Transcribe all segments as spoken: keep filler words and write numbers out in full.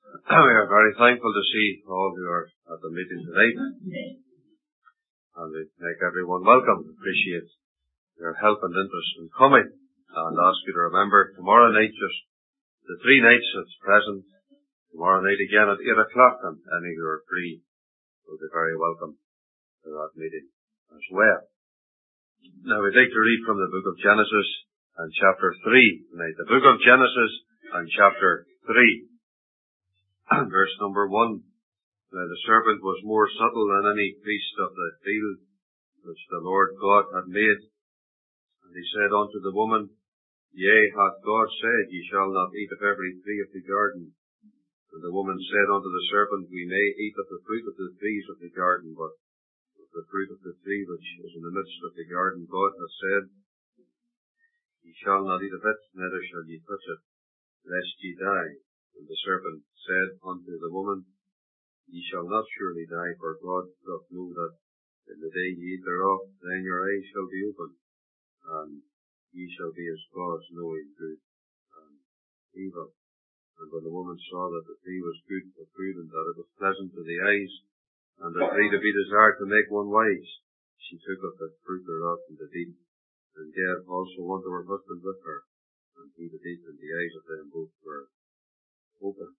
We are very thankful to see all who are at the meeting tonight, and we make everyone welcome. Appreciate your help and interest in coming, and ask you to remember tomorrow night, just the three nights that's present, tomorrow night again at eight o'clock, and any who are free will be very welcome to that meeting as well. Now we'd like to read from the book of Genesis and chapter three tonight. The book of Genesis and chapter three. Verse number one. Now the serpent was more subtle than any beast of the field which the Lord God had made. And he said unto the woman, Yea, hath God said, Ye shall not eat of every tree of the garden? And the woman said unto the serpent, We may eat of the fruit of the trees of the garden, but of the fruit of the tree which is in the midst of the garden, God hath said, Ye shall not eat of it, neither shall ye touch it, lest ye die. And the serpent said unto the woman, Ye shall not surely die, for God doth know that in the day ye eat thereof, then your eyes shall be opened, and ye shall be as gods, knowing good and evil. And when the woman saw that the tree was good for food, and that it was pleasant to the eyes, and the tree to be desired to make one wise, she took of the fruit thereof and did eat, and gave also unto her husband with her, and he did eat, and the eyes of them both were open.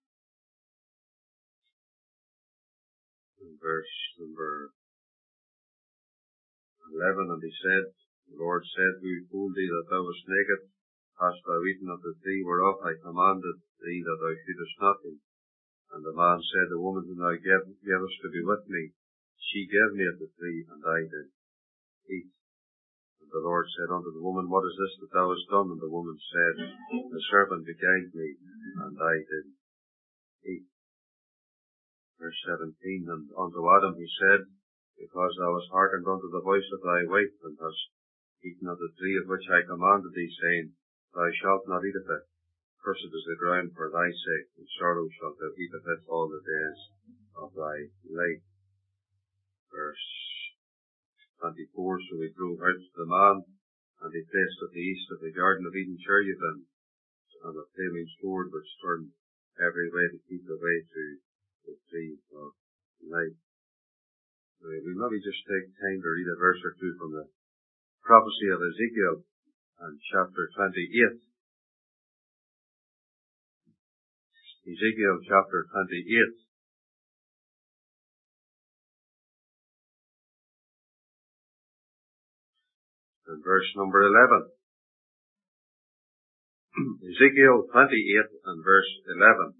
In verse number eleven, and he said, The Lord said, Who told thee that thou wast naked? Hast thou eaten of the tree whereof I commanded thee that thou shoulest not eat? And the man said, The woman whom thou gavest to be with me, she gave me of the tree, and I did eat. And the Lord said unto the woman, What is this that thou hast done? And the woman said, The serpent beguiled me, and I did eat. Verse seventeen, And unto Adam he said, Because thou hast hearkened unto the voice of thy wife, and hast eaten of the tree of which I commanded thee, saying, Thou shalt not eat of it. Cursed is the ground for thy sake, and sorrow shalt thou eat of it all the days of thy life. Verse twenty-four, So he drove out the man, and he placed at the east of the garden of Eden cherubim, and a flaming sword which turned every way to keep the way to the tree of life. Now, we maybe just take time to read a verse or two from the prophecy of Ezekiel and chapter twenty-eight. Ezekiel chapter twenty-eight. And verse number eleven. Ezekiel twenty-eight and verse eleven.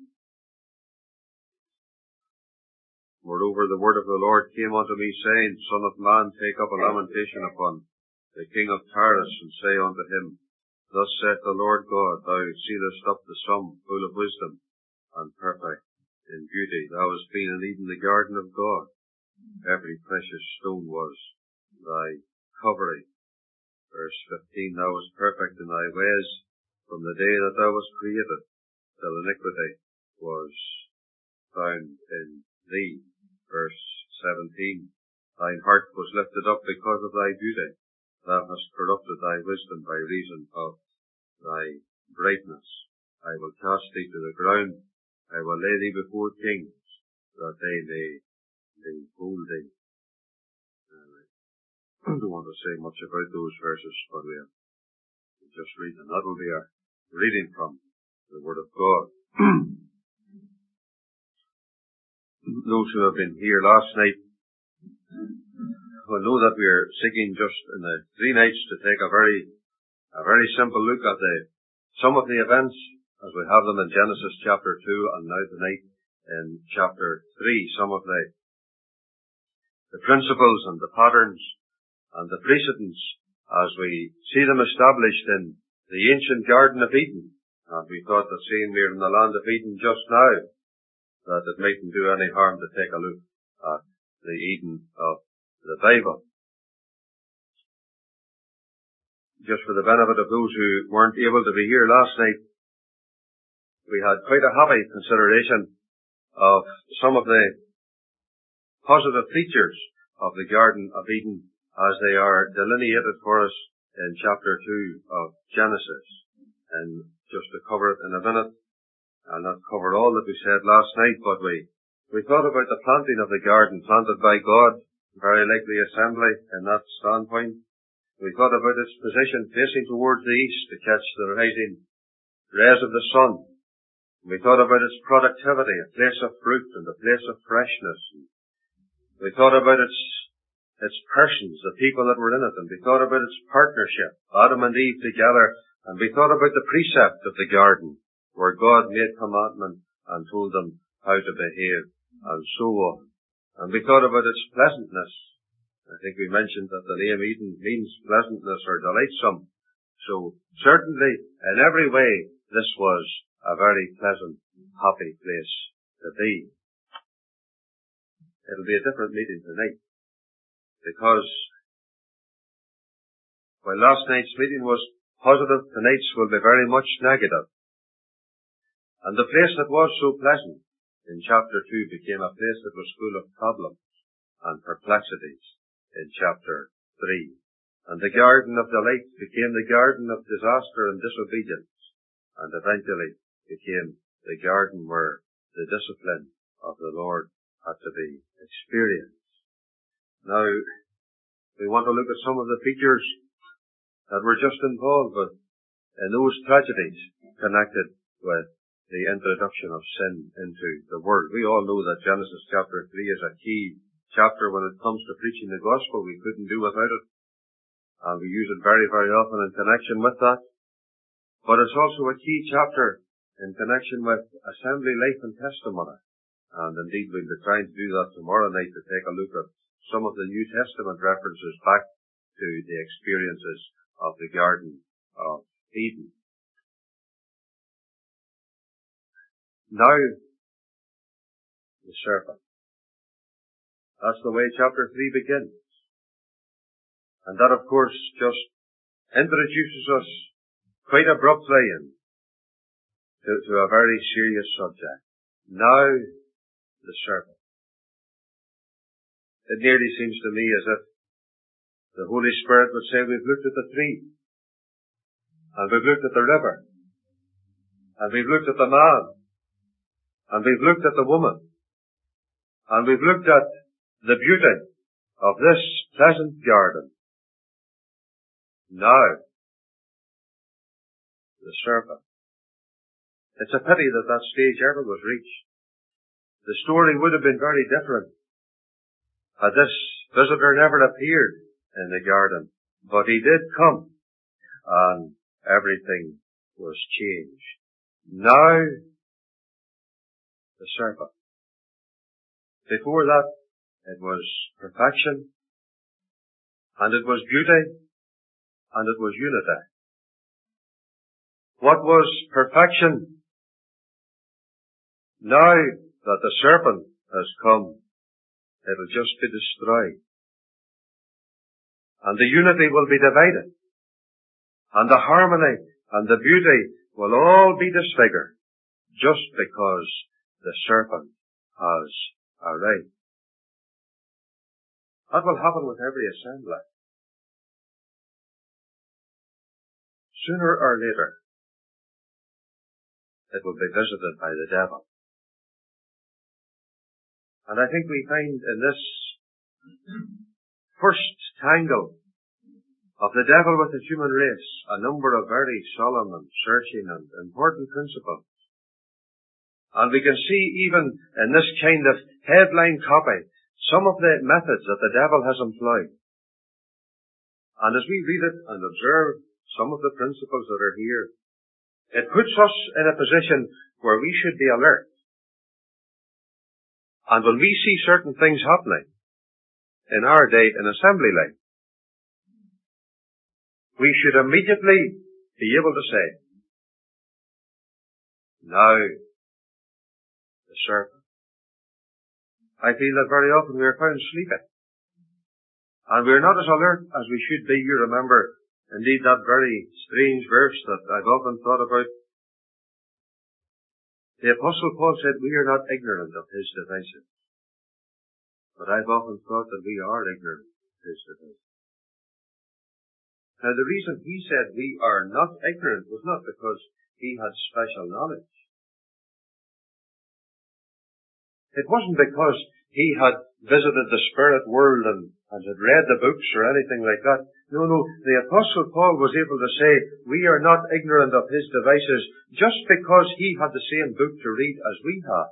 Moreover, the word of the Lord came unto me, saying, Son of man, take up a lamentation upon the king of Tyrus, and say unto him, Thus saith the Lord God, Thou sealest up the sum, full of wisdom, and perfect in beauty. Thou hast been in Eden, the garden of God. Every precious stone was thy covering. Verse fifteen, Thou wast perfect in thy ways from the day that thou wast created, till iniquity was found in thee. Verse seventeen, Thine heart was lifted up because of thy beauty. Thou hast corrupted thy wisdom by reason of thy brightness. I will cast thee to the ground. I will lay thee before kings, that they may behold thee. I don't want to say much about those verses, but we'll just read them. That will be our reading from the Word of God. Those who have been here last night will know that we are seeking just in the three nights to take a very, a very simple look at the, some of the events as we have them in Genesis chapter two, and now tonight in chapter three, some of the, the principles and the patterns and the precedents as we see them established in the ancient Garden of Eden. And we thought that seeing we're in the land of Eden just now, that it mightn't do any harm to take a look at the Eden of the Bible. Just for the benefit of those who weren't able to be here last night, we had quite a happy consideration of some of the positive features of the Garden of Eden as they are delineated for us in chapter two of Genesis. And just to cover it in a minute, I'll not cover all that we said last night, but we, we thought about the planting of the garden planted by God, very likely assembly in that standpoint. We thought about its position facing towards the east to catch the rising rays of the sun. We thought about its productivity, a place of fruit and a place of freshness. We thought about its its persons, the people that were in it, and we thought about its partnership, Adam and Eve together, and we thought about the precept of the garden, where God made commandment and told them how to behave, and so on. And we thought about its pleasantness. I think we mentioned that the name Eden means pleasantness or delightsome. So certainly, in every way, this was a very pleasant, happy place to be. It'll be a different meeting tonight, because while last night's meeting was positive, tonight's will be very much negative. And the place that was so pleasant in chapter two became a place that was full of problems and perplexities in chapter three. And the garden of delight became the garden of disaster and disobedience, and eventually became the garden where the discipline of the Lord had to be experienced. Now, we want to look at some of the features that were just involved with in those tragedies connected with the introduction of sin into the world. We all know that Genesis chapter three is a key chapter when it comes to preaching the gospel. We couldn't do without it, and we use it very, very often in connection with that. But it's also a key chapter in connection with assembly life and testimony. And indeed, we'll be trying to do that tomorrow night, to take a look at some of the New Testament references back to the experiences of the Garden of Eden. Now, the serpent. That's the way chapter three begins. And that, of course, just introduces us quite abruptly in, to, to a very serious subject. Now, the serpent. It nearly seems to me as if the Holy Spirit would say, we've looked at the tree, and we've looked at the river, and we've looked at the man, and we've looked at the woman, and we've looked at the beauty of this pleasant garden. Now, the serpent. It's a pity that that stage ever was reached. The story would have been very different had this visitor never appeared in the garden. But he did come, and everything was changed. Now, the serpent. Before that, it was perfection, and it was beauty, and it was unity. What was perfection? Now that the serpent has come, it'll just be destroyed. And the unity will be divided. And the harmony and the beauty will all be disfigured, just because the serpent has arrived. That will happen with every assembly. Sooner or later, it will be visited by the devil. And I think we find in this first tangle of the devil with the human race a number of very solemn and searching and important principles. And we can see even in this kind of headline copy some of the methods that the devil has employed. And as we read it and observe some of the principles that are here, it puts us in a position where we should be alert. And when we see certain things happening in our day in assembly life, we should immediately be able to say, now, the serpent. I feel that very often we are found sleeping. And we are not as alert as we should be. You remember, indeed, that very strange verse that I've often thought about. The Apostle Paul said, we are not ignorant of his devices. But I've often thought that we are ignorant of his devices. Now, the reason he said we are not ignorant was not because he had special knowledge. It wasn't because he had visited the spirit world and, and had read the books or anything like that. No, no, the Apostle Paul was able to say, we are not ignorant of his devices just because he had the same book to read as we have.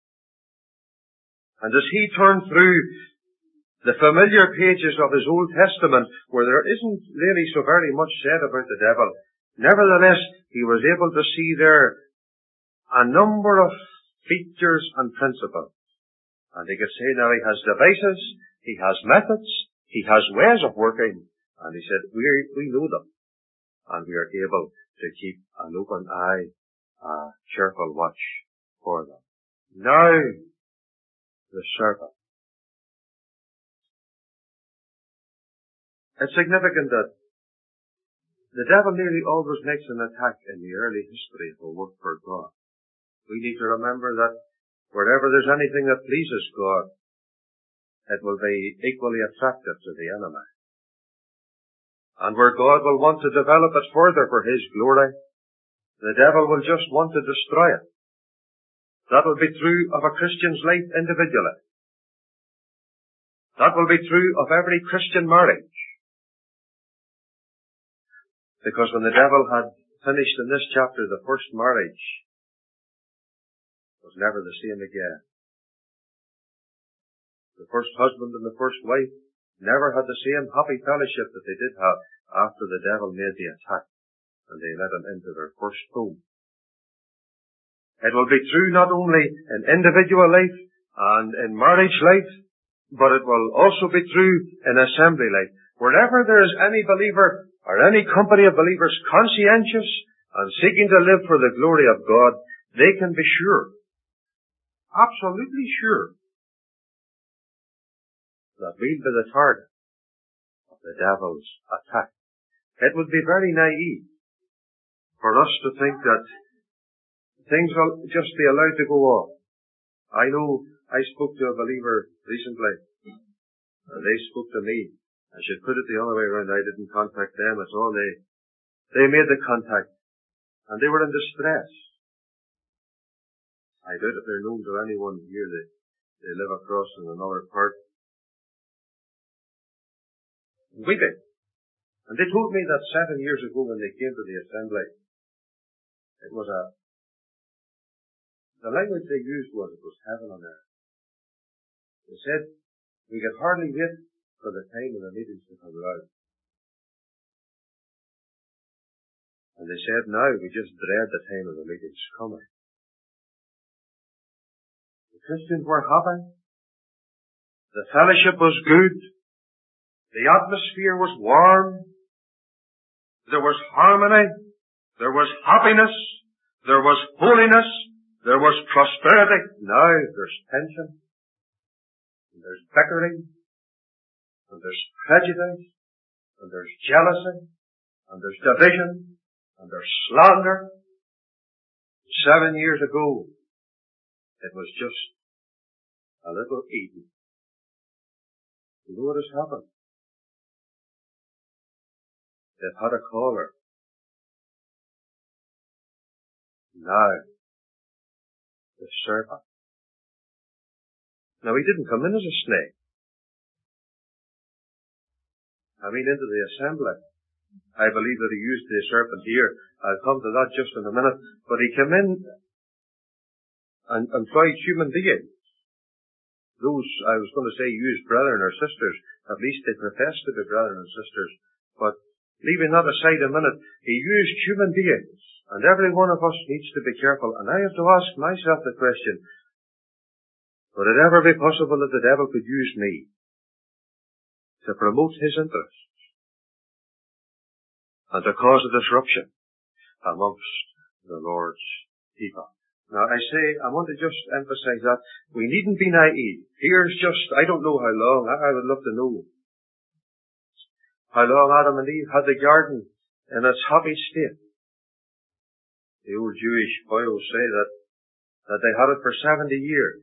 And as he turned through the familiar pages of his Old Testament, where there isn't really so very much said about the devil, nevertheless, he was able to see there a number of features and principles. And he could say now he has devices, he has methods, he has ways of working, and he said, we, we know them, and we are able to keep an open eye, a careful watch for them. Now, the serpent. It's significant that the devil nearly always makes an attack in the early history of the work for God. We need to remember that wherever there's anything that pleases God, it will be equally attractive to the enemy. And where God will want to develop it further for his glory, the devil will just want to destroy it. That will be true of a Christian's life individually. That will be true of every Christian marriage. Because when the devil had finished in this chapter the first marriage, it was never the same again. The first husband and the first wife never had the same happy fellowship that they did have after the devil made the attack and they let him into their first home. It will be true not only in individual life and in marriage life, but it will also be true in assembly life. Wherever there is any believer or any company of believers conscientious and seeking to live for the glory of God, they can be sure, absolutely sure, that we'll be the target of the devil's attack. It would be very naive for us to think that things will just be allowed to go on. I know I spoke to a believer recently, and they spoke to me. I should put it the other way around. I didn't contact them at all. They, they made the contact, and they were in distress. I doubt if they're known to anyone here. They, they live across in another part. Weeping. And they told me that seven years ago when they came to the assembly, it was a, the language they used was, it was heaven on earth. They said, we could hardly wait for the time of the meetings to come around. And they said, now we just dread the time of the meetings coming. The Christians were happy. The fellowship was good. The atmosphere was warm. There was harmony. There was happiness. There was holiness. There was prosperity. Now there's tension. And there's bickering. And there's prejudice. And there's jealousy. And there's division. And there's slander. Seven years ago, it was just a little Eden. You know what has happened? They've had a caller. Now, the serpent. Now, he didn't come in as a snake. I mean, into the assembly. I believe that he used the serpent here. I'll come to that just in a minute. But he came in and, and tried human beings. Those, I was going to say, used brethren or sisters. At least they professed to be brethren and sisters. But leaving that aside a minute, he used human beings. And every one of us needs to be careful. And I have to ask myself the question, would it ever be possible that the devil could use me to promote his interests and to cause a disruption amongst the Lord's people? Now, I say, I want to just emphasize that we needn't be naive. Here's just, I don't know how long, I, I would love to know how long Adam and Eve had the garden in its happy state. The old Jewish Bibles say that, that they had it for seventy years.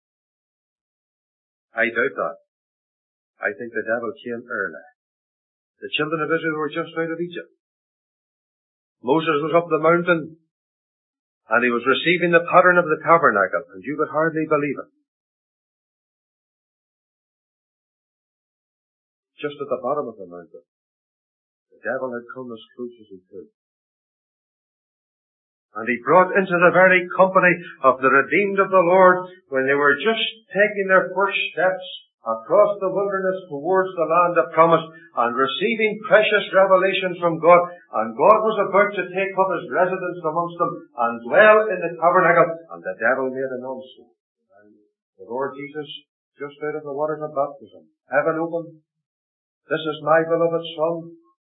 I doubt that. I think the devil came early. The children of Israel were just out of Egypt. Moses was up the mountain, and he was receiving the pattern of the tabernacle, and you would hardly believe it. just at the bottom of the mountain. The devil had come as close as he could. And he brought into the very company of the redeemed of the Lord, when they were just taking their first steps across the wilderness towards the land of promise and receiving precious revelations from God. And God was about to take up his residence amongst them and dwell in the tabernacle. And the devil made an onslaught. And the Lord Jesus, just out of the waters of baptism, heaven opened. This is my beloved Son.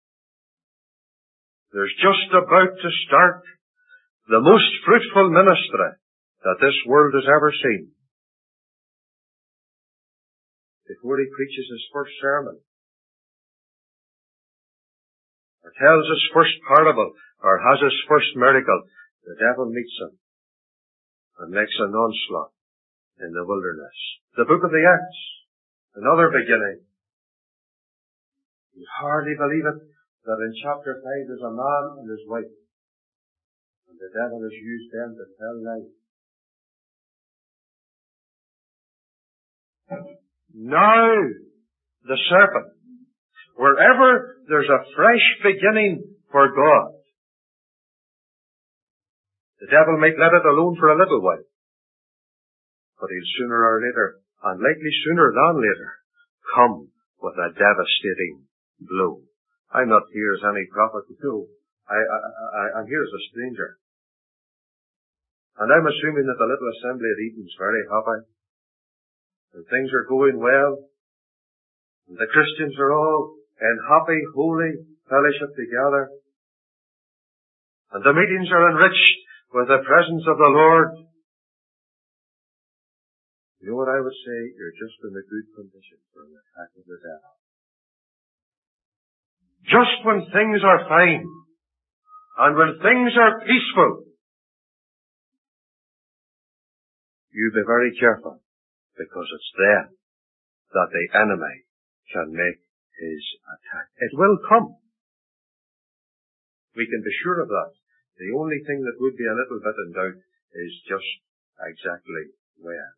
There's just about to start the most fruitful ministry that this world has ever seen. Before he preaches his first sermon, or tells his first parable, or has his first miracle, the devil meets him and makes an onslaught in the wilderness. The book of the Acts, another beginning. You hardly believe it, that in chapter five there's a man and his wife, and the devil has used them to tell lies. Now, the serpent, wherever there's a fresh beginning for God, the devil might let it alone for a little while, but he'll sooner or later, and likely sooner than later, come with a devastating blow. I'm not here as any prophet, no. I, I, I, I'm here as a stranger. And I'm assuming that the little assembly at Eden's very happy. And things are going well. And the Christians are all in happy, holy fellowship together. And the meetings are enriched with the presence of the Lord. You know what I would say? You're just in a good condition for an attack of the devil. Just when things are fine, and when things are peaceful, you be very careful. Because it's then that the enemy can make his attack. It will come. We can be sure of that. The only thing that would be a little bit in doubt is just exactly where.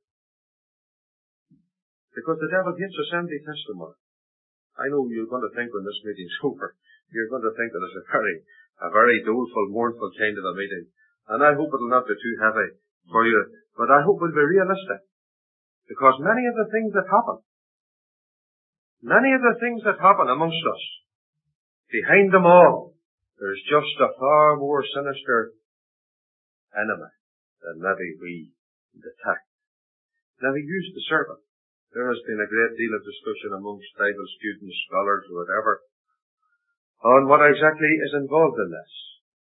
Because the devil hates assembly testimony. I know you're going to think when this meeting's over, you're going to think that it's a very, a very doleful, mournful kind of a meeting. And I hope it'll not be too heavy for you. But I hope we'll be realistic. Because many of the things that happen, many of the things that happen amongst us, behind them all, there's just a far more sinister enemy than maybe we detect. Now, he used the serpent. There has been a great deal of discussion amongst Bible students, scholars, or whatever, on what exactly is involved in this.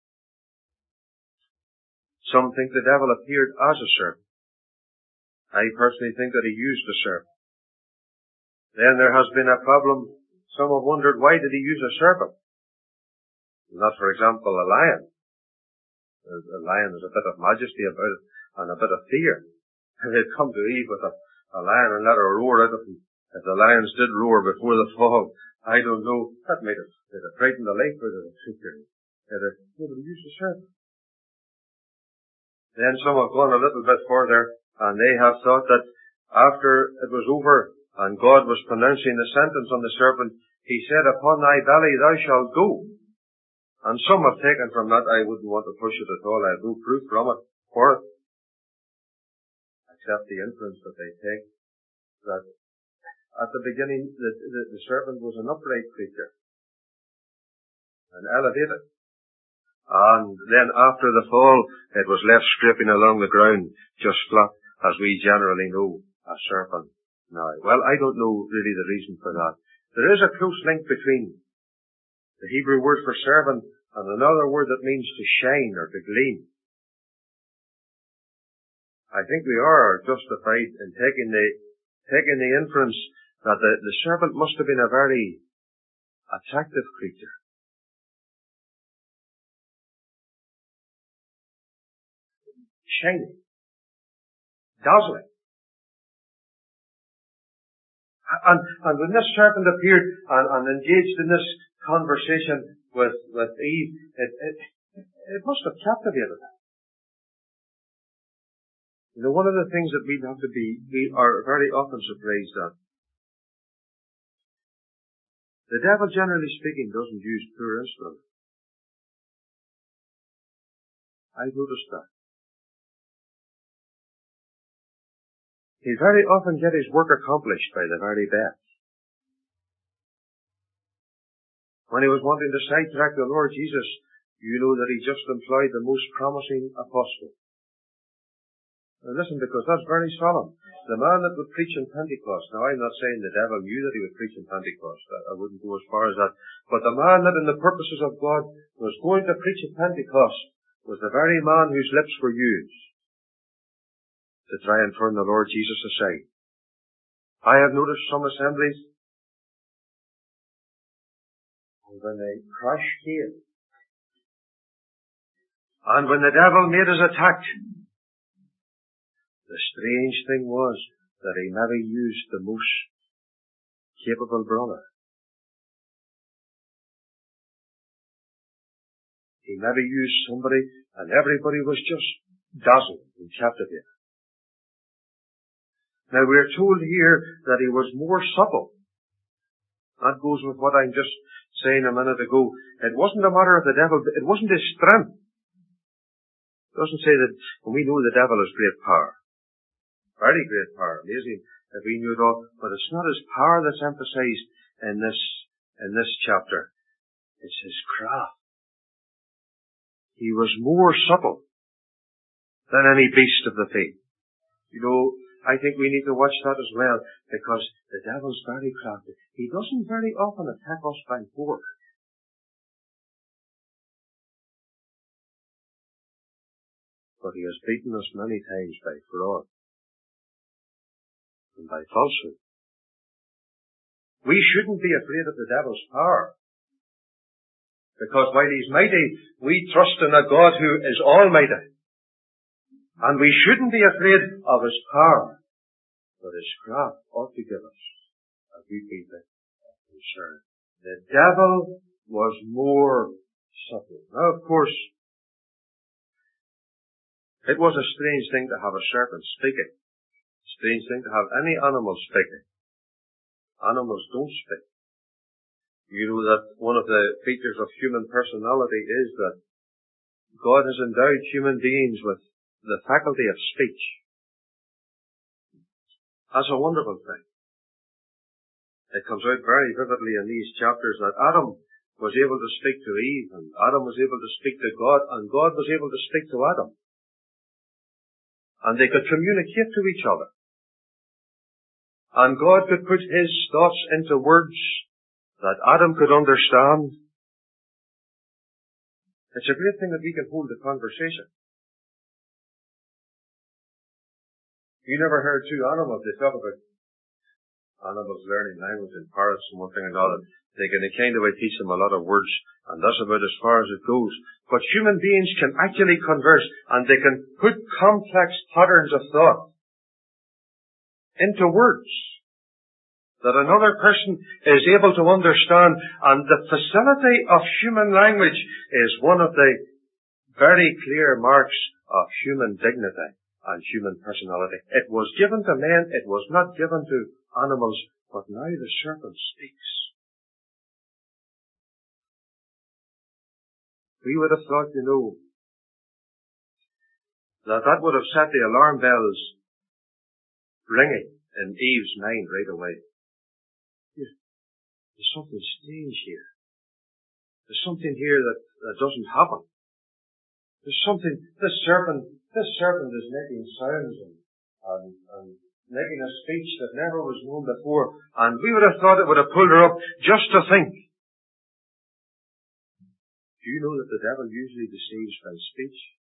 Some think the devil appeared as a serpent. I personally think that he used the serpent. Then there has been a problem. Some have wondered, why did he use a serpent? Not, for example, a lion. A lion has a bit of majesty about it and a bit of fear. If they'd come to Eve with a, a lion and let her roar out of him, if the lions did roar before the fall, I don't know, that might have, might have frightened the life out of the creature. They'd have, they'd have used a serpent. Then some have gone a little bit further, and they have thought that after it was over and God was pronouncing the sentence on the serpent, he said, upon thy belly thou shalt go. And some have taken from that, I wouldn't want to push it at all, I have no proof from it, for it, except the inference that they take, that at the beginning the, the, the serpent was an upright creature, and elevated. And then after the fall, it was left scraping along the ground, just flat, as we generally know a serpent now. Well, I don't know really the reason for that. There is a close link between the Hebrew word for servant and another word that means to shine or to gleam. I think we are justified in taking the, taking the inference that the, the serpent must have been a very attractive creature. Shining. Dazzling. And, and when this serpent appeared and, and engaged in this conversation with, with Eve, it, it, it must have captivated her. You know, one of the things that we have to be, we are very often surprised at, The devil, generally speaking, doesn't use poor instruments. I've noticed that. He very often get his work accomplished by the very best. When he was wanting to sidetrack the Lord Jesus, you know that he just employed the most promising apostle. Now listen, because that's very solemn. The man that would preach in Pentecost, now I'm not saying the devil knew that he would preach in Pentecost, I wouldn't go as far as that, but the man that in the purposes of God was going to preach at Pentecost was the very man whose lips were used to try and turn the Lord Jesus aside. I have noticed some assemblies, and when they crash came, and when the devil made his attack, the strange thing was that he never used the most capable brother. He never used somebody, and everybody was just dazzled and captivated. Now we're told here that he was more subtle. That goes with what I'm just saying a minute ago. It wasn't a matter of the devil, it wasn't his strength. It doesn't say that, when we know the devil has great power. Very great power, amazing if we knew it all. But it's not his power that's emphasized in this, in this chapter. It's his craft. He was more subtle than any beast of the field. You know, I think we need to watch that as well, because the devil's very crafty. He doesn't very often attack us by force. But he has beaten us many times by fraud and by falsehood. We shouldn't be afraid of the devil's power, because while he's mighty, we trust in a God who is almighty. And we shouldn't be afraid of his power, but his craft ought to give us a good bit of concern. The devil was more subtle. Now, of course, it was a strange thing to have a serpent speaking. A strange thing to have any animal speaking. Animals don't speak. You know that one of the features of human personality is that God has endowed human beings with the faculty of speech. That's a wonderful thing. It comes out very vividly in these chapters that Adam was able to speak to Eve, and Adam was able to speak to God, and God was able to speak to Adam. And they could communicate to each other. And God could put his thoughts into words that Adam could understand. It's a great thing that we can hold a conversation. You never heard two animals, they talk about animals learning language and parrots and one thing and another. They can kind of teach them a lot of words, and that's about as far as it goes. But human beings can actually converse, and they can put complex patterns of thought into words that another person is able to understand. And the facility of human language is one of the very clear marks of human dignity and human personality. It was given to men, it was not given to animals, but now the serpent speaks. We would have thought, you know, that that would have set the alarm bells ringing in Eve's mind right away. There's something strange here. There's something here that, that doesn't happen. There's something, this serpent, this serpent is making sounds and, and, and making a speech that never was known before. And we would have thought it would have pulled her up just to think. Do you know that the devil usually deceives by speech?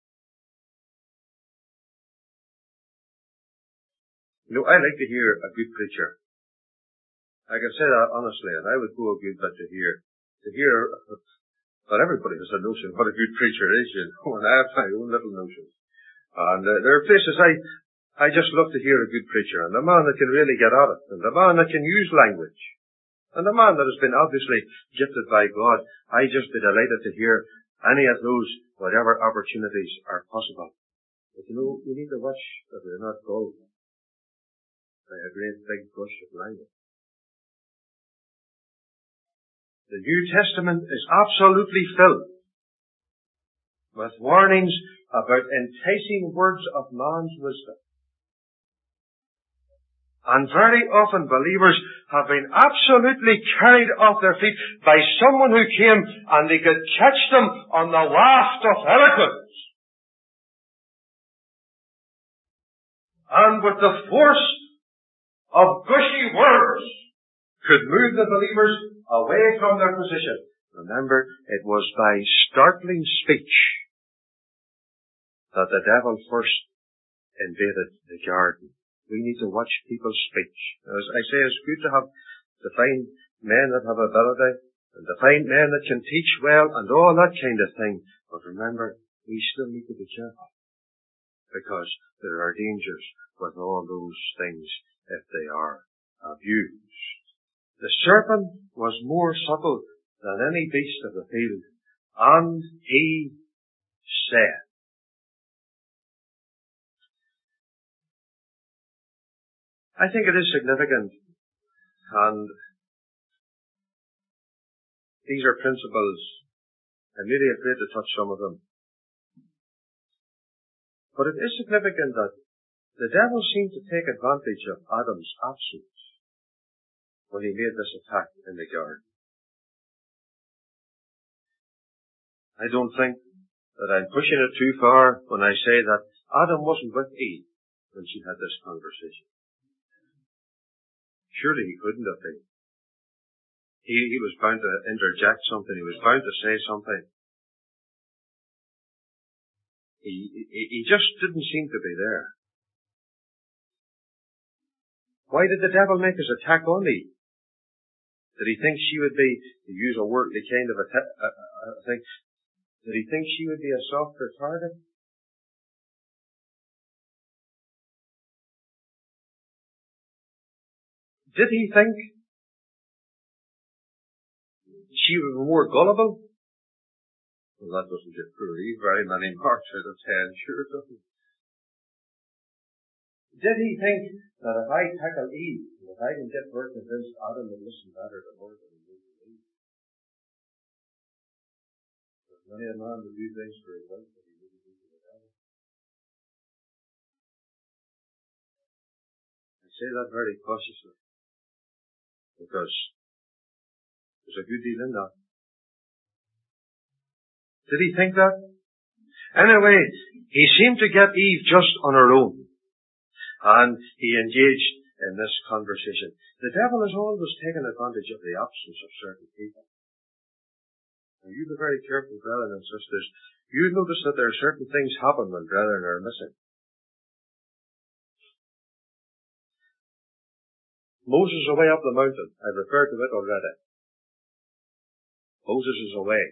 You know, I like to hear a good preacher. I can say that honestly, and I would go a good bit to hear, to hear, but everybody has a notion of what a good preacher is, you know, and I have my own little notions. And uh, there are places I, I just love to hear a good preacher, and a man that can really get at it, and a man that can use language, and a man that has been obviously gifted by God. I just be delighted to hear any of those, whatever opportunities are possible. But you know, we need to watch that we're not gulled by a great big gush of language. The New Testament is absolutely filled with warnings about enticing words of man's wisdom. And very often believers have been absolutely carried off their feet by someone who came and they could catch them on the waft of eloquence. And with the force of gushy words could move the believers away from their position. Remember, it was by startling speech that the devil first invaded the garden. We need to watch people's speech. As I say, it's good to have, to find men that have ability, and to find men that can teach well, and all that kind of thing. But remember, we still need to be careful, because there are dangers with all those things if they are abused. The serpent was more subtle than any beast of the field, and he said, I think it is significant, and these are principles. I'm really afraid to touch some of them. But it is significant that the devil seemed to take advantage of Adam's absence when he made this attack in the garden. I don't think that I'm pushing it too far when I say that Adam wasn't with Eve when she had this conversation. Surely he couldn't have been. He, he was bound to interject something. He was bound to say something. He, he, he just didn't seem to be there. Why did the devil make his attack on Eve? Did he think she would be, to use a worldly kind of a, te- a, a thing, did he think she would be a softer target? Did he think she would be more gullible? Well, that doesn't give poor Eve very many marks out of ten, sure it doesn't. Did he think that if I tackle Eve, if I can get her convinced Adam will listen better to her than he would to Eve? There's many a man will do things for his wife that he wouldn't do for the devil. I say that very cautiously, because there's a good deal in that. Did he think that? Anyway, he seemed to get Eve just on her own. And he engaged in this conversation. The devil has always taken advantage of the absence of certain people. Now you be very careful, brethren and sisters. You notice that there are certain things happen when brethren are missing. Moses away up the mountain. I've referred to it already. Moses is away.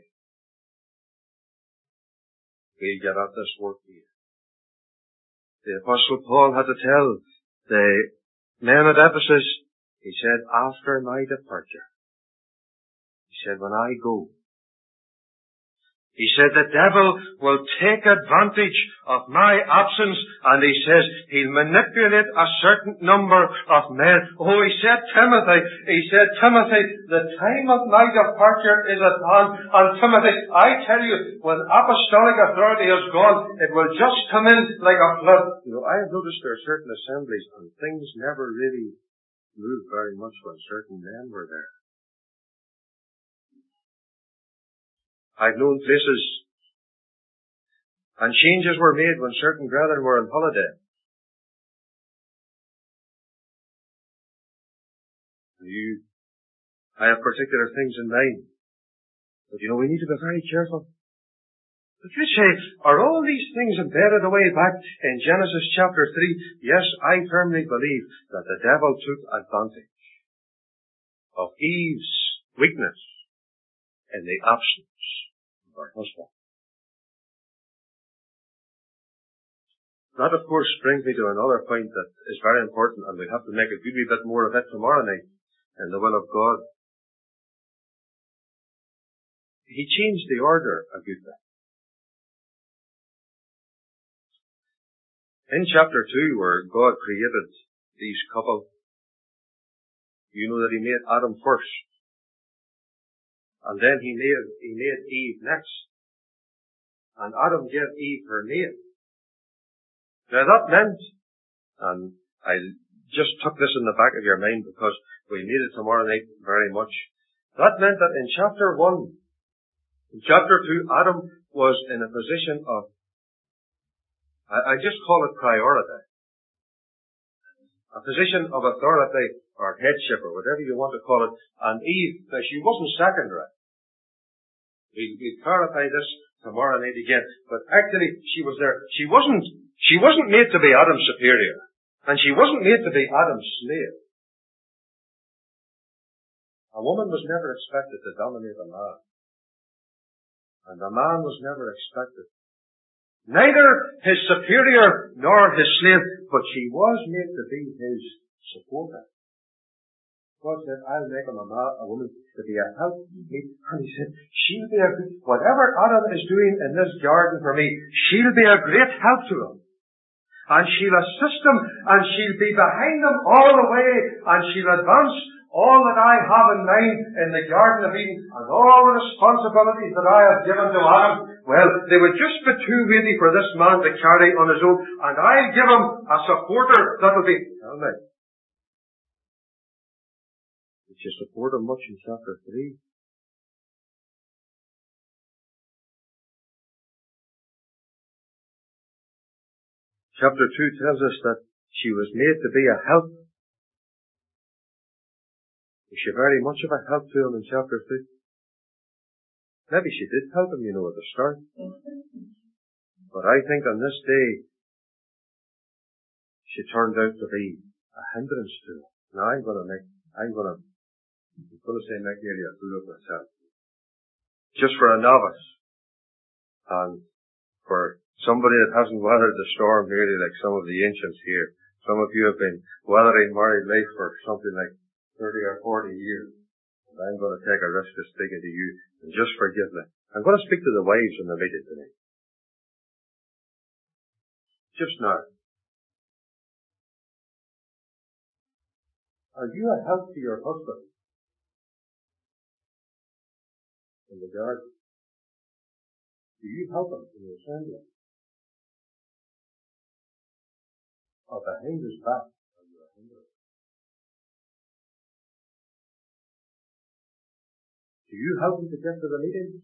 We get at this work here. The Apostle Paul had to tell the men at Ephesus, he said, after my departure, he said, when I go, he said, the devil will take advantage of my absence, and he says he'll manipulate a certain number of men. Oh, he said, Timothy, he said, Timothy, the time of my departure is at hand. And Timothy, I tell you, when apostolic authority is gone, it will just come in like a flood. You know, I have noticed there are certain assemblies, and things never really moved very much when certain men were there. I've known places, and changes were made when certain brethren were on holiday. You, I have particular things in mind, but you know, we need to be very careful. But you say, are all these things embedded away back in Genesis chapter three? Yes, I firmly believe that the devil took advantage of Eve's weakness in the absence of her husband. That, of course, brings me to another point that is very important, and we'll have to make a good wee bit more of it tomorrow night in the will of God. He changed the order a good bit. In chapter two, where God created these couple, you know that he made Adam first. And then he made, he made Eve next. And Adam gave Eve her name. Now that meant, and I just took this in the back of your mind because we need it tomorrow night very much. That meant that in chapter one, in chapter two, Adam was in a position of, I, I just call it priority. A position of authority or headship or whatever you want to call it. And Eve, now she wasn't secondary. We, we clarify this tomorrow night again. But actually, she was there. She wasn't, she wasn't made to be Adam's superior. And she wasn't made to be Adam's slave. A woman was never expected to dominate a man. And a man was never expected. Neither his superior nor his slave, but she was made to be his supporter. God said, I'll make him a, man, a woman to be a help to me. And he said, she'll be a, whatever Adam is doing in this garden for me, she'll be a great help to him. And she'll assist him, and she'll be behind him all the way, and she'll advance all that I have in mind in the Garden of Eden, and all the responsibilities that I have given to Adam, well, they would just be too weighty for this man to carry on his own, and I'll give him a supporter that'll be, tell me, did you support him much in chapter three? Chapter two tells us that she was made to be a help. Was she very much of a help to him in chapter three? Maybe she did help him, you know, at the start. But I think on this day, she turned out to be a hindrance to him. Now I'm going to make, I'm going to, I'm going to say make nearly a fool of myself. Just for a novice. And for somebody that hasn't weathered the storm really like some of the ancients here. Some of you have been weathering married life for something like thirty or forty years. And I'm going to take a risk of speaking to you, and just forgive me. I'm going to speak to the wives in the meeting tonight. Just now. Are you a help to your husband in the garden? Do you help him in the assembly? Or behind his back? Are you a hindrance? Do you help him to get to the meeting?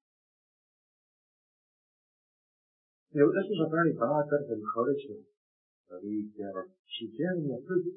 You know, this was a very bad bit of encouragement that Eve gave her. She gave him the fruit.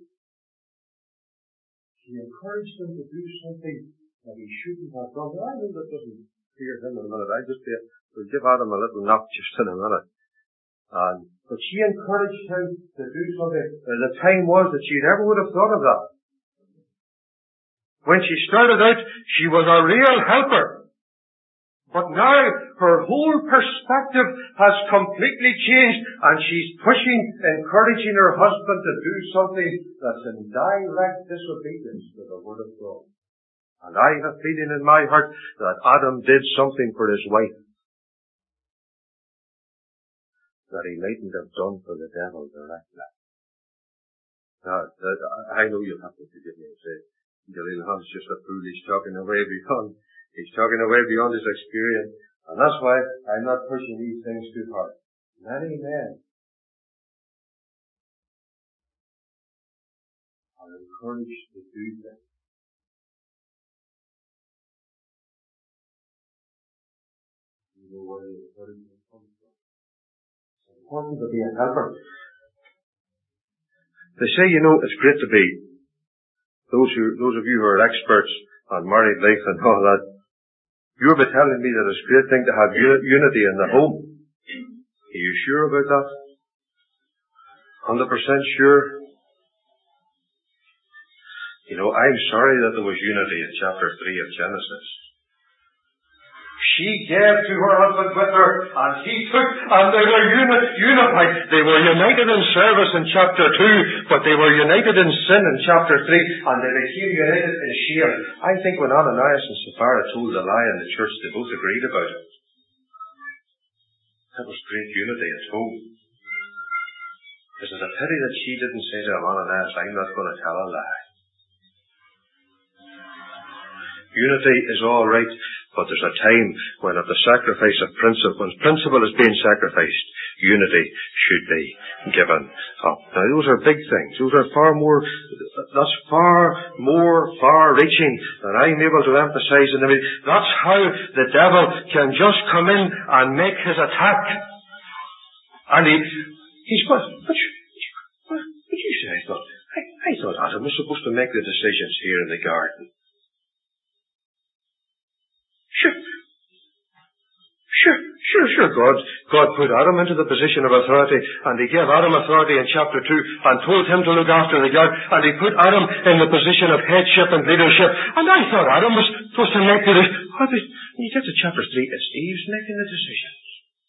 She encouraged him to do something that he shouldn't have done. Well, I know that doesn't fear him in a minute. I just be, we'll give Adam a little knock just in a minute. And, but she encouraged him to do something. And the time was that she never would have thought of that. When she started out, she was a real helper. But now, her whole perspective has completely changed, and she's pushing, encouraging her husband to do something that's in direct disobedience to the Word of God. And I have a feeling in my heart that Adam did something for his wife that he mightn't have done for the devil directly. Now, I know you'll have to forgive me and say, Jaleel Hunt's just a fool. He's talking away beyond, he's talking away beyond his experience. And that's why I'm not pushing these things too hard. Many men are encouraged to do things. You know where the encouragement comes from. It's important to be a helper. They say, you know, it's great to be Those who, those of you who are experts on married life and all that, you'll be telling me that it's a great thing to have unity in the home. Are you sure about that? one hundred percent sure? You know, I'm sorry that there was unity in chapter three of Genesis. She gave to her husband with her, and he took, and they were uni- unified. They were united in service in chapter two, but they were united in sin in chapter three, and they became united in shame. I think when Ananias and Sapphira told the lie in the church, they both agreed about it. That was great unity at home. Is it a pity that she didn't say to him, Ananias, I'm not going to tell a lie? Unity is all right. But there's a time when at the sacrifice of principle, when principle is being sacrificed, unity should be given up. Now those are big things. Those are far more, that's far more far-reaching than I'm able to emphasize in the meeting. That's how the devil can just come in and make his attack. And he, he's got, but you, what did you say? I thought, I, I thought Adam was supposed to make the decisions here in the garden. Sure. Sure, sure, sure. God, God put Adam into the position of authority, and he gave Adam authority in chapter two, and told him to look after the garden, and he put Adam in the position of headship and leadership. And I thought Adam was supposed to make the decision. When you get to chapter three, it's Eve's making the decisions.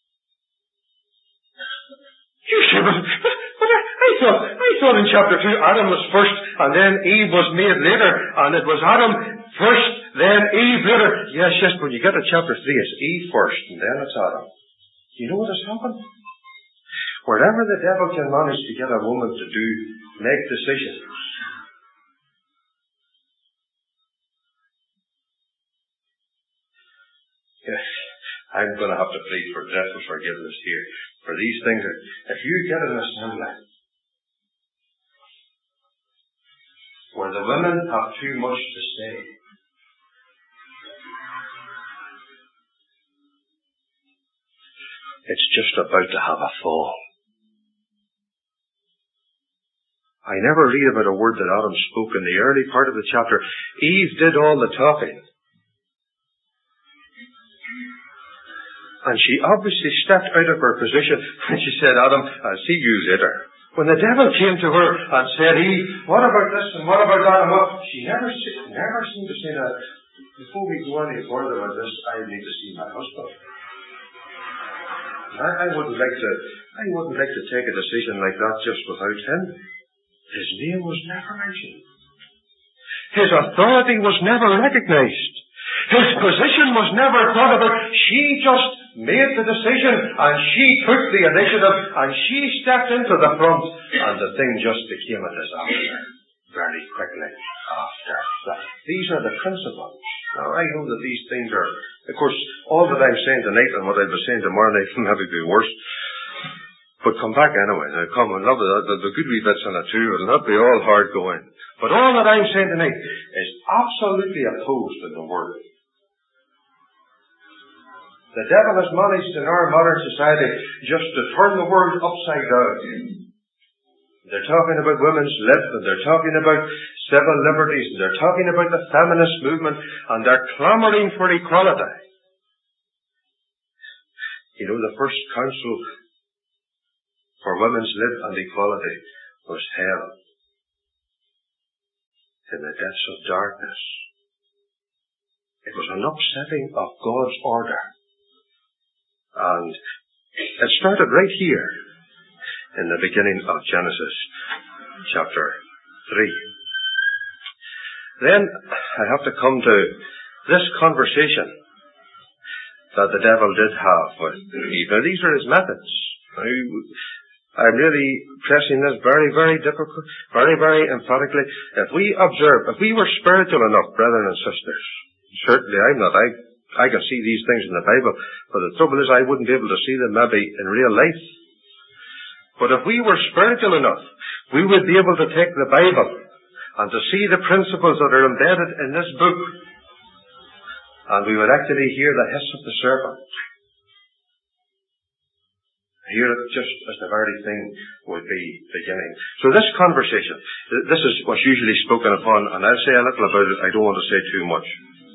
You see, but, but I, I thought, I thought in chapter two Adam was first, and then Eve was made later, and it was Adam first, then Eve later. Yes, yes, when you get to chapter three, it's Eve first, and then it's Adam. Do you know what has happened? Wherever the devil can manage to get a woman to do, make decisions, yes, I'm going to have to plead for dreadful forgiveness here. For these things, are, if you get an assembly where the women have too much to say, it's just about to have a fall. I never read about a word that Adam spoke in the early part of the chapter. Eve did all the talking. And she obviously stepped out of her position and she said, Adam, I'll see you later. When the devil came to her and said, Eve, what about this and what about that and what? She never, never seemed to say that, before we go any further with this, I need to see my husband. I, I wouldn't like to, I wouldn't like to take a decision like that just without him. His name was never mentioned. His authority was never recognized. His position was never thought about. She just made the decision, and she took the initiative, and she stepped into the front, and the thing just became a disaster very quickly after that. These are the principles. Now, I know that these things are, of course, all that I'm saying tonight and what I'll be saying tomorrow night will maybe be worse. But come back anyway. Now, come and love it. There'll be good wee bits in it too. It'll not be all hard going. But all that I'm saying tonight is absolutely opposed to the Word. The devil has managed in our modern society just to turn the world upside down. They're talking about women's lib, and they're talking about civil liberties, and they're talking about the feminist movement, and they're clamouring for equality. You know, the first council for women's lib and equality was held in the depths of darkness. It was an upsetting of God's order. And it started right here in the beginning of Genesis chapter three. Then I have to come to this conversation that the devil did have with Eve. Now, these are his methods. Now, I'm really pressing this very, very difficult, very, very emphatically. If we observe, if we were spiritual enough, brethren and sisters, certainly I'm not, I I can see these things in the Bible, but the trouble is I wouldn't be able to see them maybe in real life. But if we were spiritual enough, we would be able to take the Bible and to see the principles that are embedded in this book, and we would actually hear the hiss of the serpent. Hear it just as the very thing would be beginning. So this conversation, this is what's usually spoken upon, and I'll say a little about it. I don't want to say too much.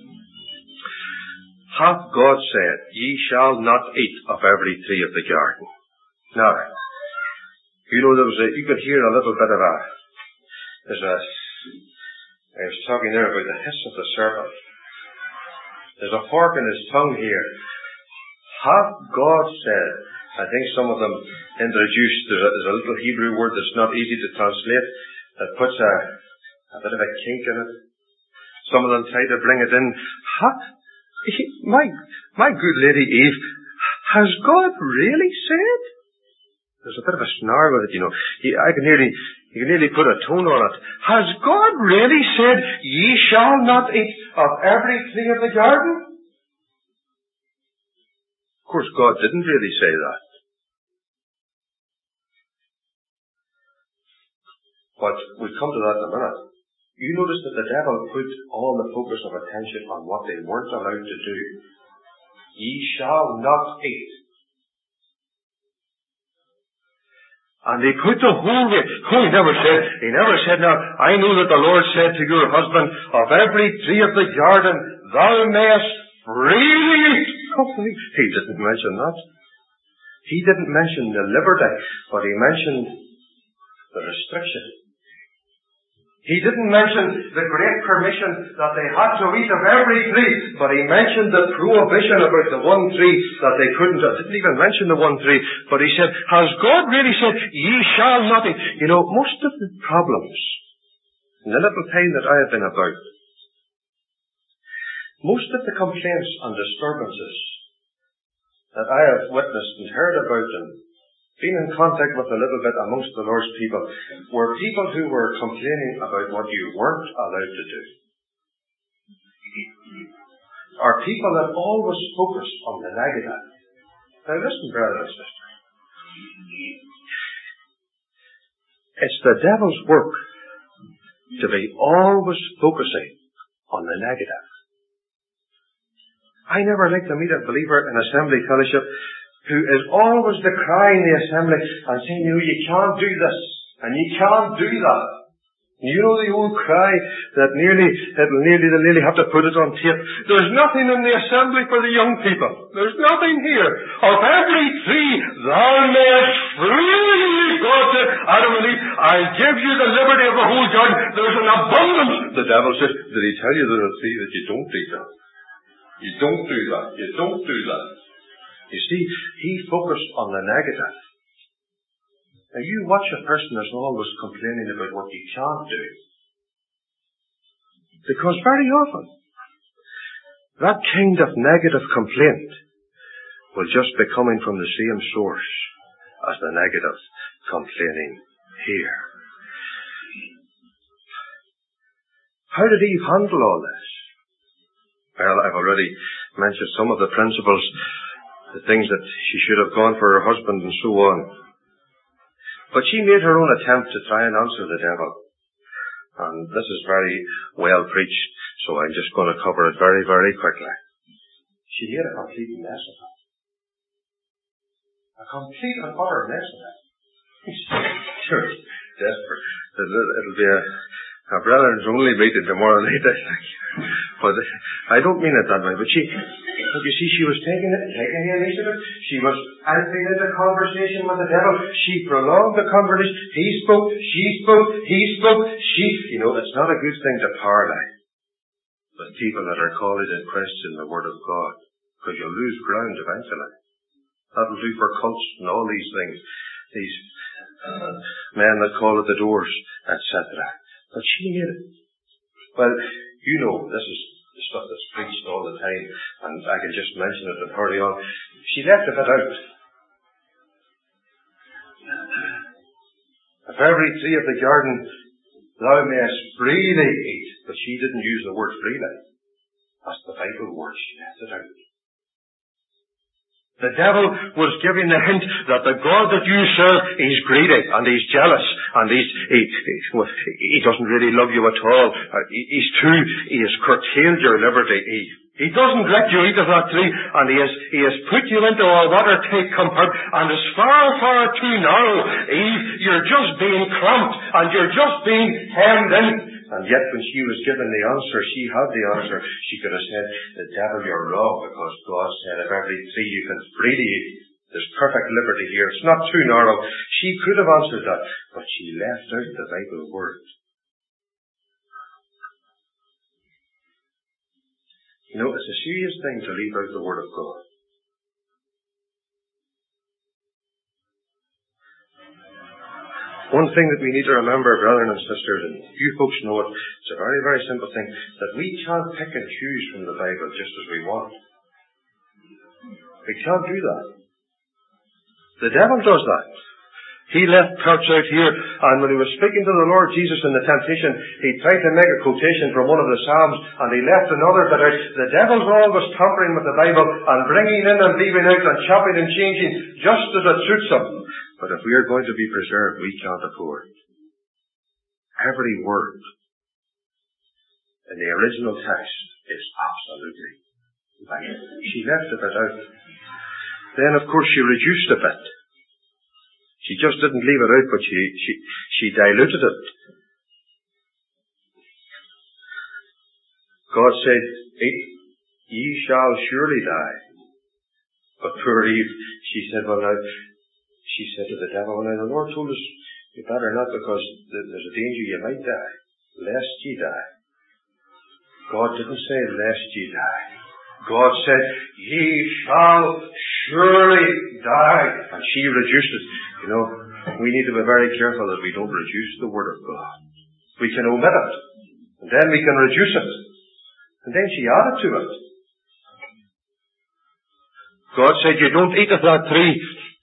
Hath God said, ye shall not eat of every tree of the garden? Now, you know, there was a, you could hear a little bit of a, there's a, I was talking there about the hiss of the serpent. There's a fork in his tongue here. Hath God said, I think some of them introduced, there's a, there's a little Hebrew word that's not easy to translate, that puts a, a bit of a kink in it. Some of them try to bring it in. Hath My, my good lady Eve, has God really said? There's a bit of a snarl with it, you know. He, I can nearly, you can nearly put a tone on it. Has God really said, ye shall not eat of every tree of the garden? course, God didn't really say that. But we'll come to that in a minute. You notice that the devil put all the focus of attention on what they weren't allowed to do. Ye shall not eat. And he put the whole way. Oh, he never said, he never said, now, I know that the Lord said to your husband, of every tree of the garden, thou mayest freely eat. He didn't mention that. He didn't mention the liberty, but he mentioned the restriction. He didn't mention the great permission that they had to eat of every tree, but he mentioned the prohibition about the one tree that they couldn't. I didn't even mention the one tree, but he said, has God really said, ye shall not eat? You know, most of the problems, in the little time that I have been about, most of the complaints and disturbances that I have witnessed and heard about and been in contact with a little bit amongst the Lord's people were people who were complaining about what you weren't allowed to do. Or people that always focus on the negative. Now listen, brother and sister. It's the devil's work to be always focusing on the negative. I never like to meet a believer in assembly fellowship who is always decrying the assembly and saying, you know, you can't do this, and you can't do that. You know the old cry that nearly, it'll nearly, they'll nearly have to put it on tape. There's nothing in the assembly for the young people. There's nothing here. Of every tree thou mayest freely, God said, Adam and Eve, I'll give you the liberty of the whole garden. There's an abundance. The devil says, did he tell you there's a tree that you don't eat that? You don't do that. You don't do that. You see, he focused on the negative. Now you watch a person that's always complaining about what you can't do. Because very often, that kind of negative complaint will just be coming from the same source as the negative complaining here. How did Eve handle all this? Well, I've already mentioned some of the principles, the things that she should have gone for her husband and so on. But she made her own attempt to try and answer the devil. And this is very well preached, so I'm just going to cover it very, very quickly. She made a complete mess of it. A complete and utter mess of it. Sure, desperate. It'll be a, a brother's only meeting tomorrow night, I think. But I don't mean it that way. But she, but you see, she was taking it, taking the initiative. She was entering into conversation with the devil. She prolonged the conversation. He spoke, she spoke, he spoke, she. You know, it's not a good thing to parley with people that are calling in question the Word of God, because you'll lose ground eventually. That'll do for cults and all these things. These uh, men that call at the doors, et cetera. But she knew it. Well, you know, this is the stuff that's preached all the time, and I can just mention it and hurry on. She left a bit out. Of every tree of the garden thou mayest freely eat. But she didn't use the word freely. That's the Bible word. She left it out. The devil was giving the hint that the God that you serve is greedy and he's jealous and he's, he, he, well, he doesn't really love you at all. He's too, he has curtailed your liberty. He, he doesn't let you eat of that tree, and he has, he has put you into a watertight compartment, and it's far, far too narrow. Eve, you're just being clamped and you're just being hemmed in. And yet when she was given the answer, she had the answer. She could have said, the devil, you're wrong, because God said of every tree you can freely eat. There's perfect liberty here. It's not too narrow. She could have answered that, but she left out the Bible word. You know, it's a serious thing to leave out the Word of God. One thing that we need to remember, brethren and sisters, and you folks know it, it's a very, very simple thing, that we can't pick and choose from the Bible just as we want. We can't do that. The devil does that. He left parts out here, and when he was speaking to the Lord Jesus in the temptation, he tried to make a quotation from one of the Psalms, and he left another bit out. The devil's always tampering with the Bible, and bringing in and leaving out, and chopping and changing, just as it suits him. But if we are going to be preserved, we can't afford every word in the original text is absolutely vital. She left a bit out. Then, of course, she reduced a bit. She just didn't leave it out, but she, she, she diluted it. God said, ye shall surely die. But poor Eve, she said, well now, she said to the devil, well now the Lord told us you better not, because there's a danger you might die, lest ye die. God didn't say lest ye die. God said, ye shall surely die. And she reduced it. You know, we need to be very careful that we don't reduce the Word of God. We can omit it, and then we can reduce it, and then she added to it. God said, you don't eat of that tree.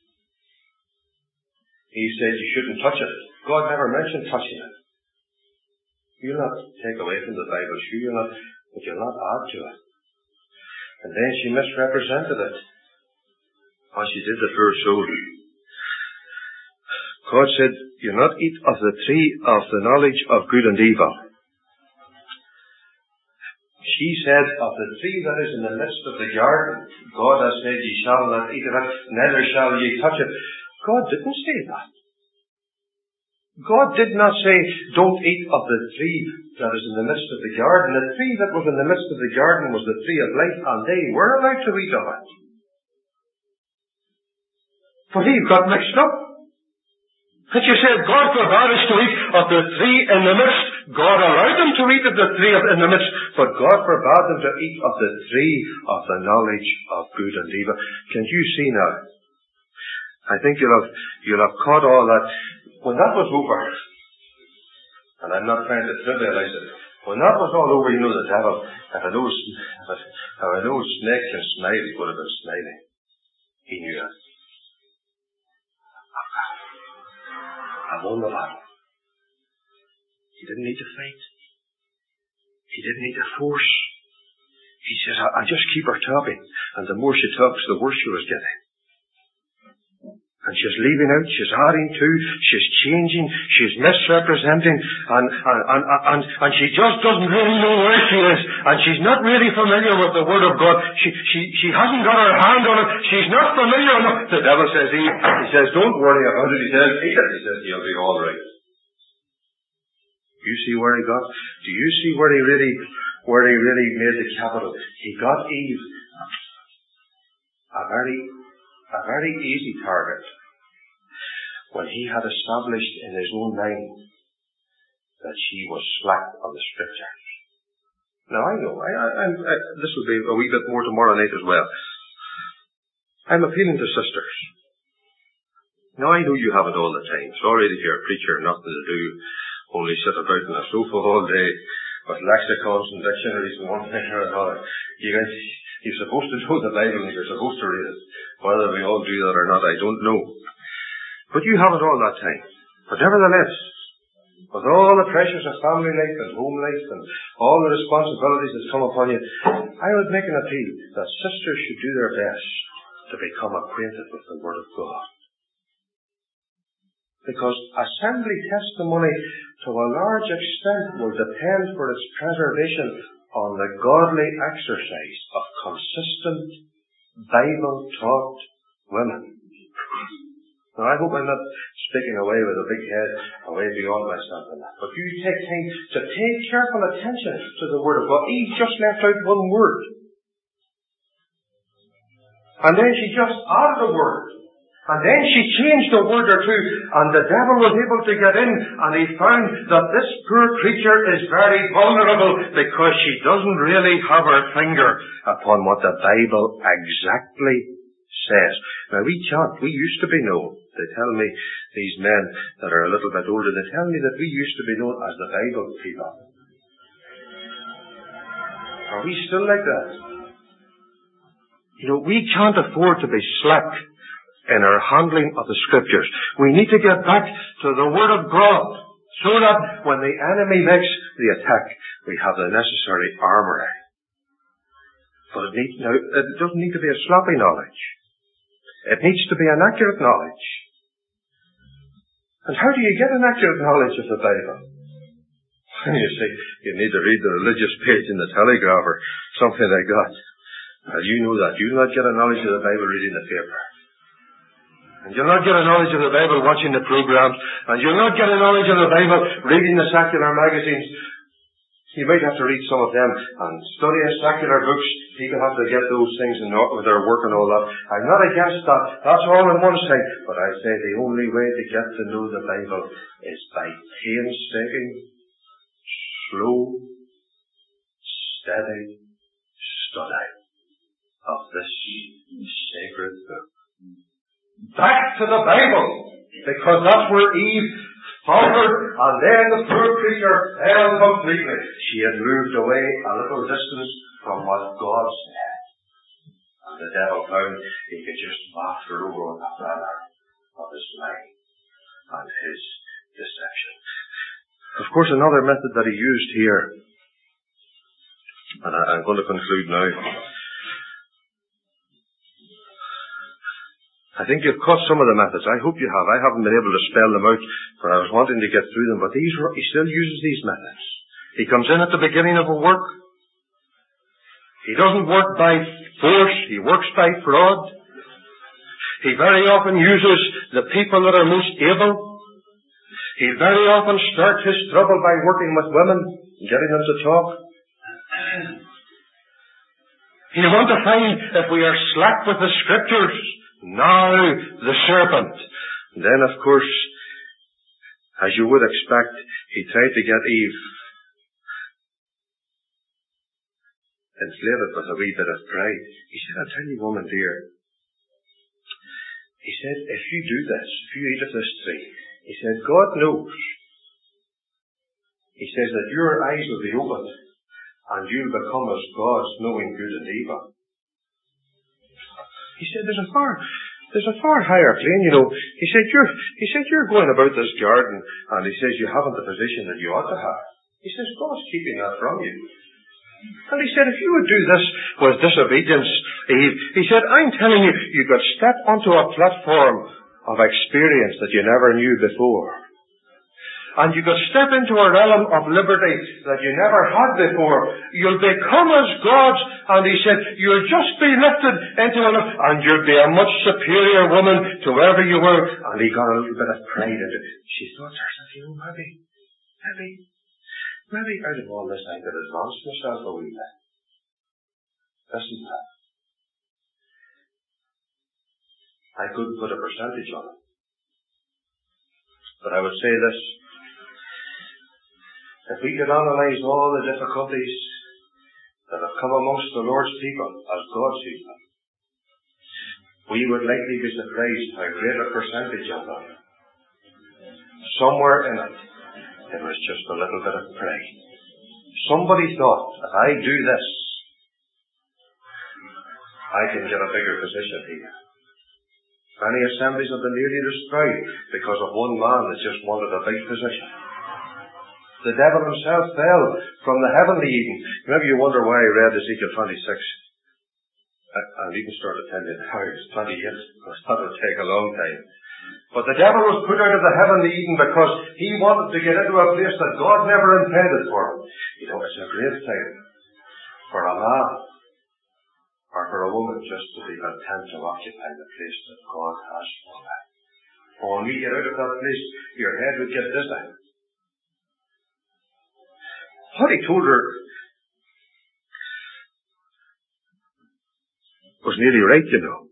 He said you shouldn't touch it. God never mentioned touching it. You'll not take away from the Bible, sure you'll not, but you'll not add to it. And then she misrepresented it, as she did the poor soul. God said, you not eat of the tree of the knowledge of good and evil. She said, of the tree that is in the midst of the garden, God has said, ye shall not eat of it, neither shall ye touch it. God didn't say that. God did not say, don't eat of the tree that is in the midst of the garden. The tree that was in the midst of the garden was the tree of life, and they were allowed to eat of it. But he got mixed up. But you said, God forbade us to eat of the tree in the midst. God allowed them to eat of the tree in the midst, but God forbade them to eat of the tree of the knowledge of good and evil. Can you see now? I think you'll have, you'll have caught all that. When that was over, and I'm not trying to trivialize it, when that was all over, you know, the devil, if an old, if an old snake can smile, he would have been smiling. He knew that. I won the battle. He didn't need to fight. He didn't need to force. He says, I'll just keep her talking. And the more she talks, the worse she was getting. And she's leaving out, she's adding to, she's changing, she's misrepresenting, and, and, and, and, and she just doesn't really know where she is, and she's not really familiar with the Word of God. She, she, she hasn't got her hand on it, she's not familiar enough. The devil says, he, he says, don't worry about it, he says, eat it, he says, you'll be alright. You see where he got? Do you see where he really, where he really made the capital? He got Eve a very, a very easy target when he had established in his own mind that she was slack on the Scriptures. Now I know, I, I, I'm, I, this will be a wee bit more tomorrow night as well. I'm appealing to sisters. Now I know you have it all the time. Sorry to hear a preacher, nothing to do, only sit about on a sofa all day with lexicons and dictionaries and one thing or another. You guys, you're supposed to know the Bible and you're supposed to read it. Whether we all do that or not, I don't know. But you have it all that time. But nevertheless, with all the pressures of family life and home life and all the responsibilities that come upon you, I would make an appeal that sisters should do their best to become acquainted with the Word of God. Because assembly testimony to a large extent will depend for its preservation on the godly exercise of consistent, Bible-taught women. Now I hope I'm not speaking away with a big head, away beyond myself in that. But you take time to pay careful attention to the Word of God. Eve just left out one word. And then she just added a word. And then she changed a word or two, and the devil was able to get in, and he found that this poor creature is very vulnerable because she doesn't really have her finger upon what the Bible exactly says. Now we can't, we used to be known, they tell me, these men that are a little bit older, they tell me that we used to be known as the Bible people. Are we still like that? You know, we can't afford to be slack in our handling of the Scriptures. We need to get back to the Word of God so that when the enemy makes the attack, we have the necessary armour. But it, needs, now, it doesn't need to be a sloppy knowledge. It needs to be an accurate knowledge. And how do you get an accurate knowledge of the Bible? You see, you need to read the religious page in the Telegraph or something like that. Well, you know that. You'll not get a knowledge of the Bible reading the paper. And you'll not get a knowledge of the Bible watching the programs. And you'll not get a knowledge of the Bible reading the secular magazines. You might have to read some of them and study a secular books. People have to get those things in with their work and all that. I'm not against that. That's all in one thing. But I say the only way to get to know the Bible is by painstaking, slow, steady study of this sacred book. Back to the Bible, because that's where Eve faltered, and then the poor creature fell completely. She had moved away a little distance from what God said. And the devil found he could just master over on the ladder of his mind and his deception. Of course, another method that he used here, and I'm going to conclude now. I think you've caught some of the methods. I hope you have. I haven't been able to spell them out, but I was wanting to get through them. But these, he still uses these methods. He comes in at the beginning of a work. He doesn't work by force. He works by fraud. He very often uses the people that are most able. He very often starts his trouble by working with women, getting them to talk. You want to find if we are slack with the Scriptures. Now the serpent. Then, of course, as you would expect, he tried to get Eve inflated with a wee bit of pride. He said, I'll tell you, woman dear. He said, if you do this, if you eat of this tree, he said, God knows. He says that your eyes will be opened and you'll become as gods, knowing good and evil. He said, there's a far, there's a far higher plane, you know. He said, you're, he said, you're going about this garden, and he says, you haven't the position that you ought to have. He says, God's keeping that from you. And he said, if you would do this with disobedience, Eve, he said, I'm telling you, you could step onto a platform of experience that you never knew before. And you could step into a realm of liberty that you never had before. You'll become as gods. And he said, you'll just be lifted into an, and you'll be a much superior woman to wherever you were. And he got a little bit of pride into it. She thought to herself, you know, maybe, maybe, maybe out of all this I could advance myself a wee bit. Listen to that. I couldn't put a percentage on it. But I would say this. If we could analyse all the difficulties that have come amongst the Lord's people as God's people, we would likely be surprised how great a percentage of them. Somewhere in it, it was just a little bit of pride. Somebody thought, if I do this, I can get a bigger position here. Many assemblies have been nearly destroyed because of one man that just wanted a big position. The devil himself fell from the heavenly Eden. Maybe you wonder why I read Ezekiel twenty-six. I'll even start to tell you now, it's twenty-eight, because that will take a long time. But the devil was put out of the heavenly Eden because he wanted to get into a place that God never intended for him. You know, it's a great thing for a man or for a woman just to be content to occupy the place that God has for them. But when we get out of that place, your head would get dizzy. What he told her was nearly right, you know.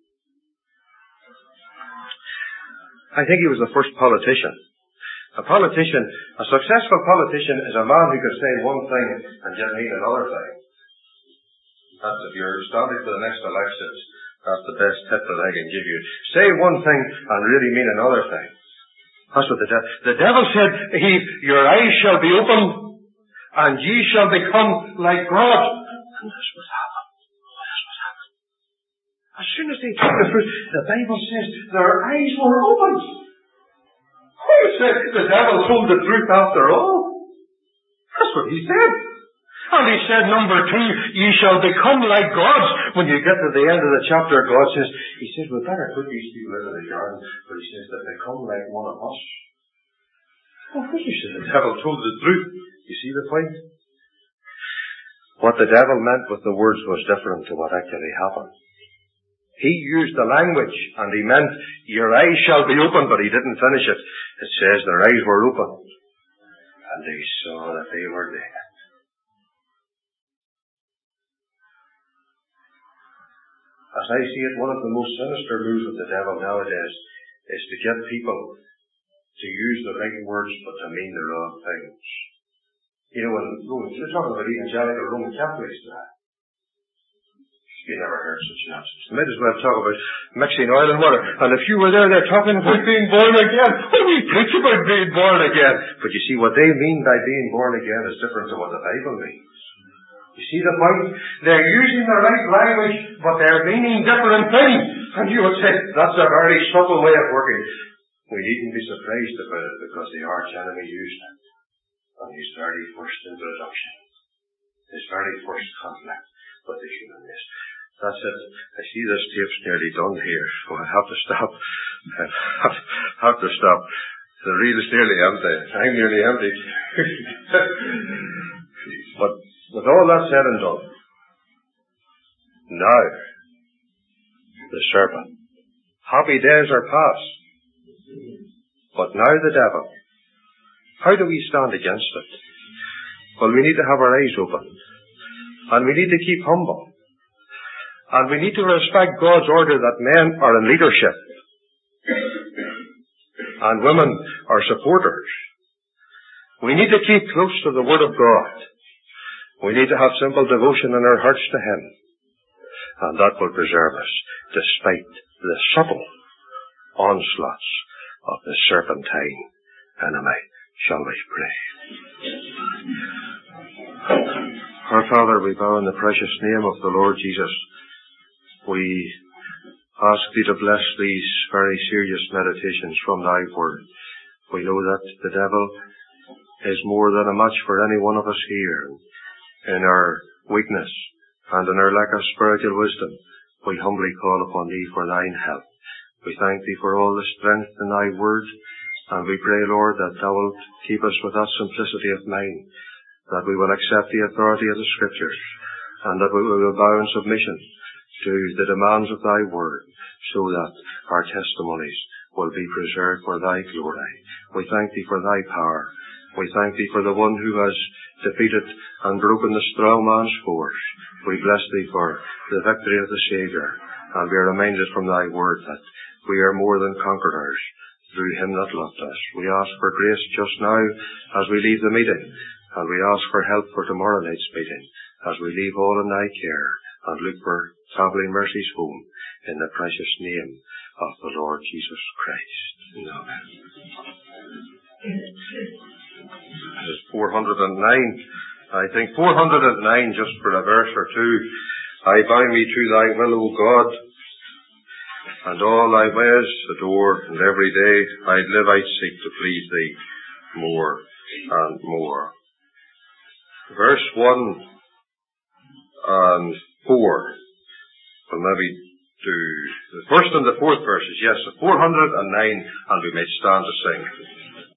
I think he was the first politician. A politician, a successful politician is a man who can say one thing and yet mean another thing. That's if you're standing for the next elections, that's the best tip that I can give you. Say one thing and really mean another thing. That's what the devil, the devil said, he, your eyes shall be opened, and ye shall become like God. And that's what happened. Oh, that's what happened. As soon as they took the fruit, the Bible says their eyes were opened. Who said the devil told the truth after all? That's what he said. And he said, number two, ye shall become like gods. When you get to the end of the chapter, God says, he says, we better put these people into the garden. But he says that they become like one of us. Well, of course he said the devil told the truth. You see the point? What the devil meant with the words was different to what actually happened. He used the language, and he meant, your eyes shall be open, but he didn't finish it. It says their eyes were open, and they saw that they were dead. As I see it, one of the most sinister moves of the devil nowadays is to get people to use the right words, but to mean the wrong things. You know, when Romans, you're talking about evangelical Roman Catholics now. You never heard such nonsense. You might as well talk about mixing oil and water. And if you were there, they're talking about being born again. What do you preach about being born again? But you see, what they mean by being born again is different to what the Bible means. You see the point? They're using the right language, but they're meaning different things. And you would say, that's a very subtle way of working. We needn't be surprised about it, because the arch enemy used it on his very first introduction, his very first conflict with the human race. That's it. I see this tape's nearly done here, so I have to stop. I have, have to stop. The reel is nearly empty. I'm nearly empty. But with all that said and done, now, the serpent. Happy days are past. But now the devil. How do we stand against it? Well, we need to have our eyes open. And we need to keep humble. And we need to respect God's order that men are in leadership. And women are supporters. We need to keep close to the Word of God. We need to have simple devotion in our hearts to Him. And that will preserve us despite the subtle onslaughts of the serpentine enemy. Shall we pray? Our Father, we bow in the precious name of the Lord Jesus. We ask Thee to bless these very serious meditations from Thy Word. We know that the devil is more than a match for any one of us here. In our weakness and in our lack of spiritual wisdom, we humbly call upon Thee for Thine help. We thank Thee for all the strength in Thy Word, and we pray, Lord, that Thou wilt keep us with that simplicity of mind, that we will accept the authority of the Scriptures, and that we will bow in submission to the demands of Thy Word, so that our testimonies will be preserved for Thy glory. We thank Thee for Thy power. We thank Thee for the one who has defeated and broken the strong man's force. We bless Thee for the victory of the Saviour, and we are reminded from Thy Word that we are more than conquerors through Him that loved us. We ask for grace just now as we leave the meeting, and we ask for help for tomorrow night's meeting, as we leave all in Thy care and look for travelling mercies home, in the precious name of the Lord Jesus Christ. Amen. This is four hundred nine. I think four hundred nine, just for a verse or two. I bow me to Thy will, O God, and all Thy ways adore, and every day I'd live, I'd seek to please Thee more and more. Verse one and four. Well, maybe do the first and the fourth verses. Yes, the four hundred nine, and we may stand to sing.